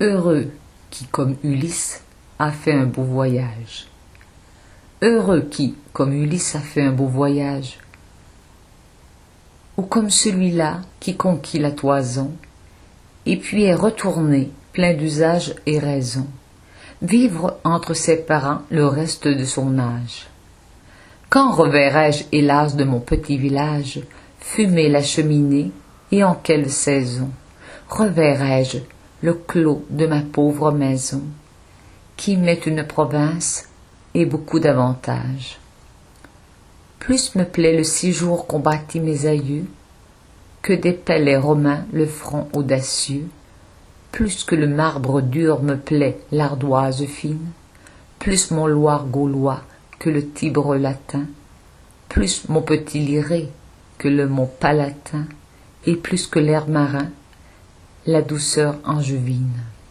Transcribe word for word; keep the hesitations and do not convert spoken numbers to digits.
Heureux qui, comme Ulysse, a fait un beau voyage. Heureux qui, comme Ulysse, a fait un beau voyage. Ou comme celui-là qui conquit la toison, et puis est retourné, plein d'usage et raison, vivre entre ses parents le reste de son âge. Quand reverrai-je, hélas, de mon petit village, fumer la cheminée, et en quelle saison reverrai-je le clos de ma pauvre maison, qui m'est une province et beaucoup d'avantages. Plus me plaît le séjour qu'ont bâti mes aïeux, que des palais romains le front audacieux, plus que le marbre dur me plaît l'ardoise fine, plus mon Loir gaulois que le Tibre latin, plus mon petit Liré que le mont Palatin, et plus que l'air marin, la douceur angevine.